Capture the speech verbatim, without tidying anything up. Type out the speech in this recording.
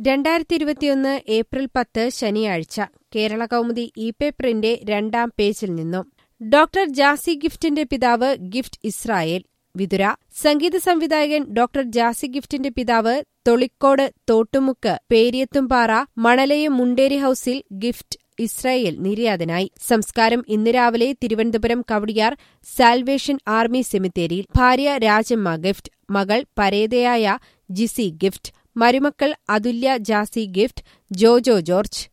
രണ്ടായിരത്തി ഇരുപത്തിയൊന്ന് ഏപ്രിൽ പത്ത് ശനിയാഴ്ച കേരള കൗമുദി ഇ പേപ്പറിന്റെ രണ്ടാം പേജിൽ നിന്നും ഡോക്ടർ ജാസി ഗിഫ്റ്റിന്റെ പിതാവ് ഗിഫ്റ്റ് ഇസ്രായേൽ വിതുര. സംഗീത സംവിധായകൻ ഡോക്ടർ ജാസി ഗിഫ്റ്റിന്റെ പിതാവ് തൊളിക്കോട് തോട്ടുമുക്ക് പേരിയത്തുംപാറ മണലയം മുണ്ടേരി ഹൌസിൽ ഗിഫ്റ്റ് ഇസ്രായേൽ നിര്യാതനായി. സംസ്കാരം ഇന്ന് രാവിലെ തിരുവനന്തപുരം കവടിയാർ സാൽവേഷൻ ആർമി സെമിത്തേരിയിൽ. ഭാര്യ രാജമ്മ ഗിഫ്റ്റ്, മകൾ പരേതയായ ജിസി ഗിഫ്റ്റ്, മരുമക്കൾ അതുല്യ ജാസി ഗിഫ്റ്റ്, ജോജോ ജോർജ്.